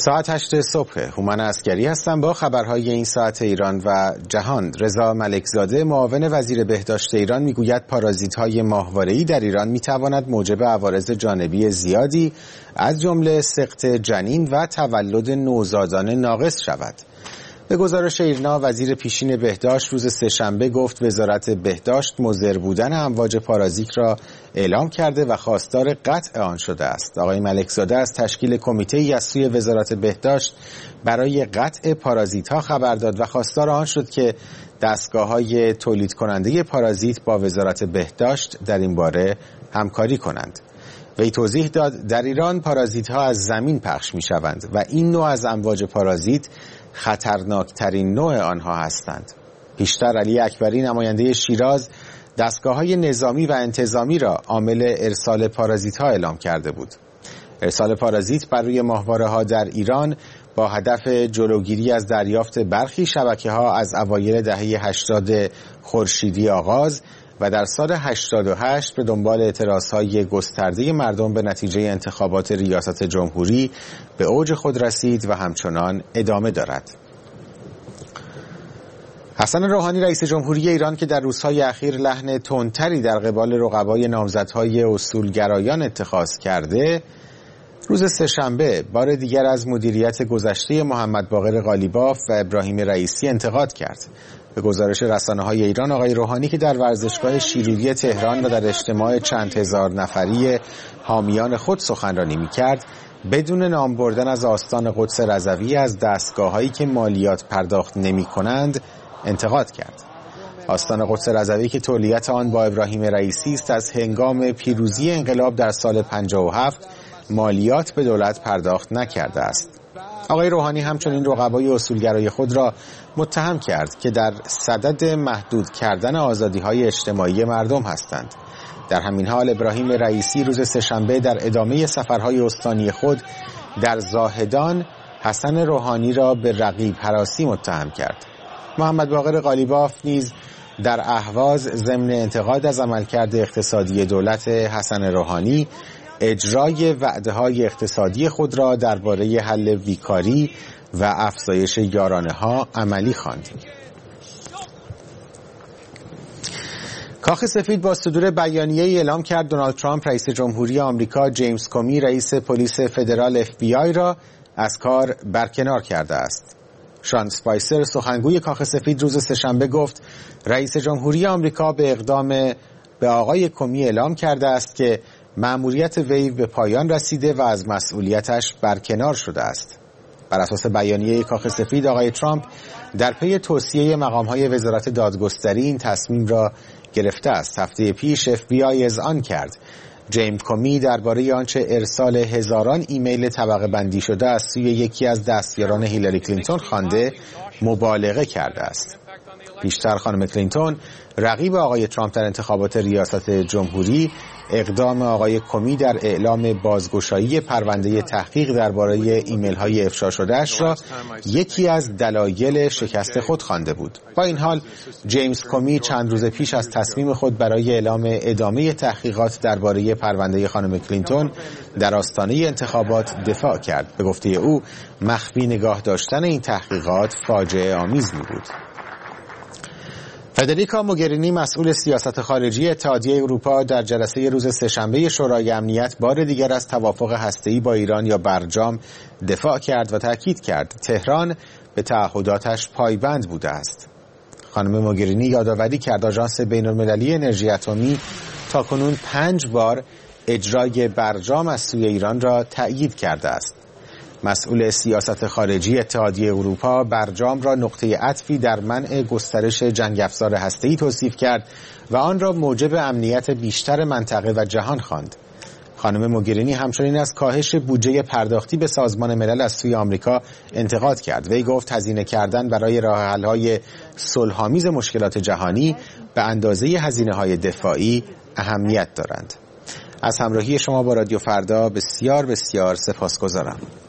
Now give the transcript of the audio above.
ساعت 8 صبح هومن عسکری هستم با خبرهای این ساعت ایران و جهان. رضا ملکزاده معاون وزیر بهداشت ایران میگوید پارازیت‌های ماهواره‌ای در ایران میتواند موجب عوارض جانبی زیادی از جمله سقط جنین و تولد نوزادان ناقص شود. به گزارش ایرنا وزیر پیشین بهداشت روز سه‌شنبه گفت وزارت بهداشت مضر بودن امواج پارازیت را اعلام کرده و خواستار قطع آن شده است. آقای ملکزاده از تشکیل کمیته‌ای از سوی وزارت بهداشت برای قطع پارازیت‌ها خبر داد و خواستار آن شد که دستگاه‌های تولید کننده پارازیت با وزارت بهداشت در این باره همکاری کنند. وی توضیح داد در ایران پارازیت‌ها از زمین پخش می‌شوند و این نوع از امواج پارازیت خطرناکترین نوع آنها هستند. پیشتر علی اکبری نماینده شیراز دستگاه‌های نظامی و انتظامی را عامل ارسال پارازیت‌ها اعلام کرده بود. ارسال پارازیت بر روی ماهواره‌ها در ایران با هدف جلوگیری از دریافت برخی شبکه‌ها از اوایل دهه 80 خورشیدی آغاز و در سال 88 به دنبال اعتراضهای گسترده مردم به نتیجه انتخابات ریاست جمهوری به اوج خود رسید و همچنان ادامه دارد. حسن روحانی رئیس جمهوری ایران که در روزهای اخیر لحن تندتری در قبال رقبای نامزدهای اصولگرایان اتخاذ کرده، روز سه‌شنبه بار دیگر از مدیریت گذشته محمد باقر قالیباف و ابراهیم رئیسی انتقاد کرد. به گزارش رسانه‌های ایران آقای روحانی که در ورزشگاه شیرویی تهران و در اجتماع چند هزار نفری حامیان خود سخنرانی می‌کرد، بدون نام بردن از آستان قدس رضوی از دستگاه‌هایی که مالیات پرداخت نمی‌کنند انتقاد کرد. آستان قدس رضوی که تولیت آن با ابراهیم رئیسی است از هنگام پیروزی انقلاب در سال 57 مالیات به دولت پرداخت نکرده است. آقای روحانی همچنین رقبای اصولگرای خود را متهم کرد که در صدد محدود کردن آزادی‌های اجتماعی مردم هستند. در همین حال ابراهیم رئیسی روز سه‌شنبه در ادامه سفرهای استانی خود در زاهدان حسن روحانی را به رقیب هراسی متهم کرد. محمد باقر قالیباف نیز در اهواز ضمن انتقاد از عملکرد اقتصادی دولت حسن روحانی اجرای وعده‌های اقتصادی خود را درباره حل بیکاری و افزایش یارانه‌ها عملی خواند. کاخ سفید با صدور بیانیه‌ای اعلام کرد دونالد ترامپ رئیس جمهوری آمریکا جیمز کومی رئیس پلیس فدرال FBI را از کار برکنار کرده است. شان سپایسر سخنگوی کاخ سفید روز سه‌شنبه گفت رئیس جمهوری آمریکا به اقدام به آقای کومی اعلام کرده است که مأموریت وی به پایان رسیده و از مسئولیتش برکنار شده است. بر اساس بیانیه کاخ سفید آقای ترامپ در پی توصیه مقام‌های وزارت دادگستری این تصمیم را گرفته است. هفته پیش FBI اذعان کرد جیمز کومی درباره آنچه ارسال هزاران ایمیل طبقه بندی شده از سوی یکی از دستیاران هیلاری کلینتون خوانده مبالغه کرده است. پیشتر خانم کلینتون رقیب آقای ترامپ در انتخابات ریاست جمهوری اقدام آقای کومی در اعلام بازگشایی پرونده تحقیق درباره ایمیل‌های افشا شده‌اش را یکی از دلایل شکست خود خوانده بود. با این حال جیمز کومی چند روز پیش از تصمیم خود برای اعلام ادامه تحقیقات درباره پرونده خانم کلینتون در آستانه انتخابات دفاع کرد. به گفته او مخفی نگاه داشتن این تحقیقات فاجعه آمیز بود. فدریکا موگرینی مسئول سیاست خارجی اتحادیه اروپا در جلسه روز سه‌شنبه شورای امنیت بار دیگر از توافق هسته‌ای با ایران یا برجام دفاع کرد و تاکید کرد تهران به تعهداتش پایبند بوده است. خانم موگرینی یادآوری کرد آژانس بین‌المللی انرژی اتمی تاکنون 5 بار اجرای برجام از سوی ایران را تأیید کرده است. مسئول سیاست خارجی اتحادیه اروپا برجام را نقطه عطفی در منع گسترش جنگ افزار هسته‌ای توصیف کرد و آن را موجب امنیت بیشتر منطقه و جهان خواند. خانم موگرینی همچنین از کاهش بودجه پرداختی به سازمان ملل از سوی آمریکا انتقاد کرد. وی گفت هزینه کردن برای راه حل‌های صلح‌آمیز مشکلات جهانی به اندازه هزینه‌های دفاعی اهمیت دارند. از همراهی شما با رادیو فردا بسیار بسیار سپاسگزارم.